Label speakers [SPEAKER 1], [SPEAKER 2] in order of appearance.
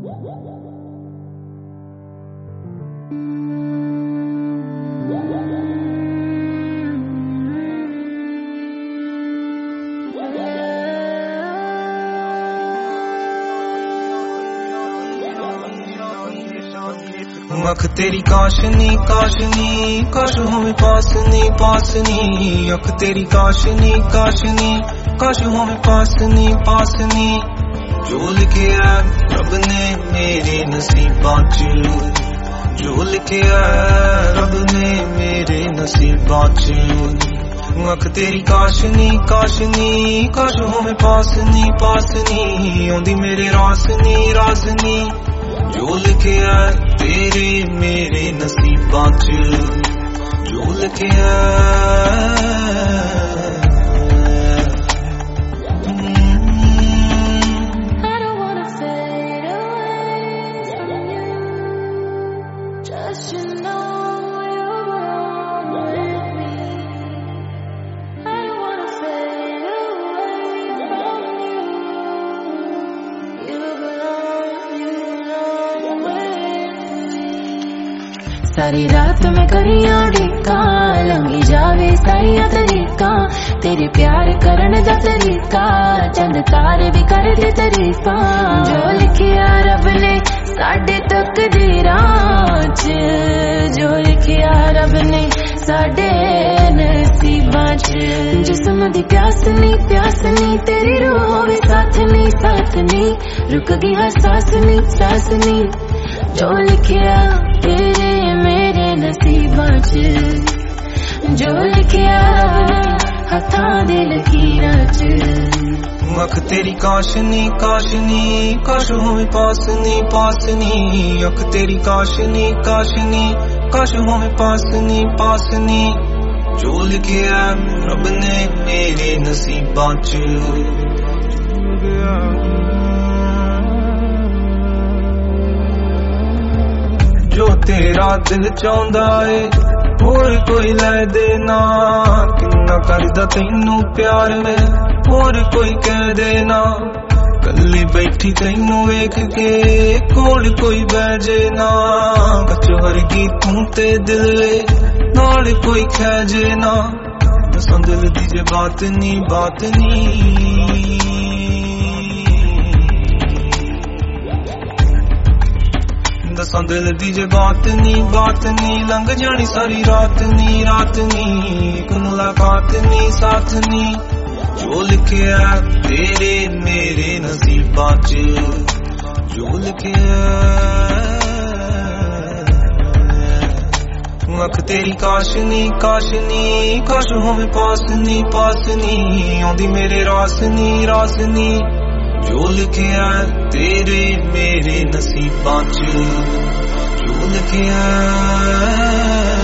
[SPEAKER 1] अख तेरी काशनी काशनी काश होवे पासनी पासनी अख तेरी काशनी काशनी काश होवे पासनी पासनी जो लिखे है रब ने मेरे नसीबां च जो लिखे है रब ने मेरे नसीबां च अख तेरी काशनी काशनी काश होवे पासनी पासनी आंदी मेरे रासनी रासनी जो लिखे है तेरे मेरे नसीबां च जो लिखे है
[SPEAKER 2] सारी रात में करिया डिक्का लंघी जावे सारिया तरीका तेरे प्यार करन दा तरीका चंद तारे भी कर दे तारीफा जो लिखिया रब ने साडे तकदीरां च जो लिखिया रब ने साडे नसीबां च जिस्म दी प्यास नी तेरी रूह भी साथ नी रुक गई हर सांस नी जो लिखिया तेरे मेरे नसीबां च जो लिखिया हथां दे लकीरां च
[SPEAKER 1] अख तेरी काशनी काशनी काश होवे पासनी पासनी अख तेरी काशनी काशनी काश होवे पासनी पासनी जो लिखिया रब ने मेरे नसीबां च जो तेरा दिल चाहंदा है होर कोई लै देना किन्ना करदा तैनू प्यार में होर कोई कह देना कल्ली बैठी तैनू वेख के कोल कोई बह जे ना कच वर्गी तू ते दिल नाल कोई खह जे ना दसां दिल दी जे बात नी दसां दिल दी जे बात नी लंघ जानी सारी रात नी एक मुलाकात नी साथ नी जो लिखे है तेरे मेरे नसीबां च जो लिखे है अख तेरी काशनी काशनी काश होवे पासनी पासनी आंदी मेरे रासनी रासनी जो लिखे है तेरे मेरे नसीबां च जो लिखे है